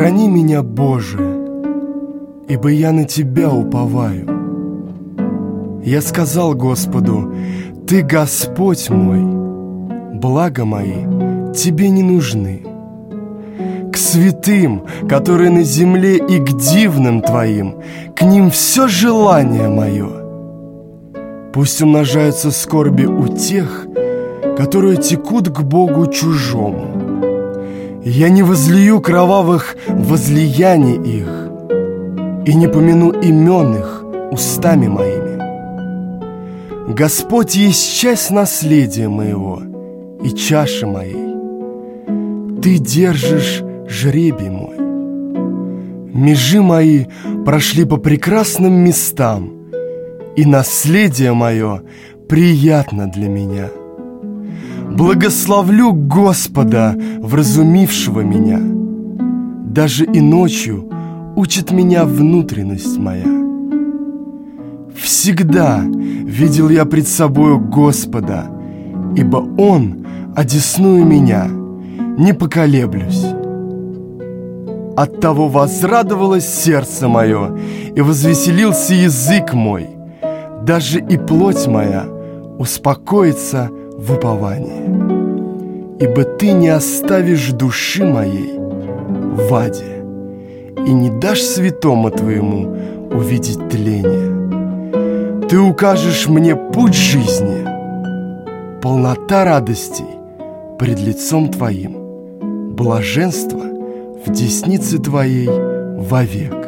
Сохрани меня, Боже, ибо я на Тебя уповаю. Я сказал Господу: Ты Господь мой, блага мои Тебе не нужны. К святым, которые на земле, и к дивным Твоим, к ним все желание мое. Пусть умножаются скорби у тех, которые текут к Богу чужому. Я не возлию кровавых возлияний их и не помяну имен их устами моими. Господь есть часть наследия моего и чаши моей. Ты держишь жребий мой. Межи мои прошли по прекрасным местам, и наследие мое приятно для меня. Благословлю Господа, вразумившего меня. Даже и ночью учит меня внутренность моя. Всегда видел я пред собою Господа, ибо Он одесную меня, не поколеблюсь. Оттого возрадовалось сердце мое, и возвеселился язык мой, даже и плоть моя успокоится в уповании. Ибо Ты не оставишь души моей в аде и не дашь святому Твоему увидеть тление. Ты укажешь мне путь жизни, полнота радостей пред лицом Твоим, блаженство в деснице Твоей вовек.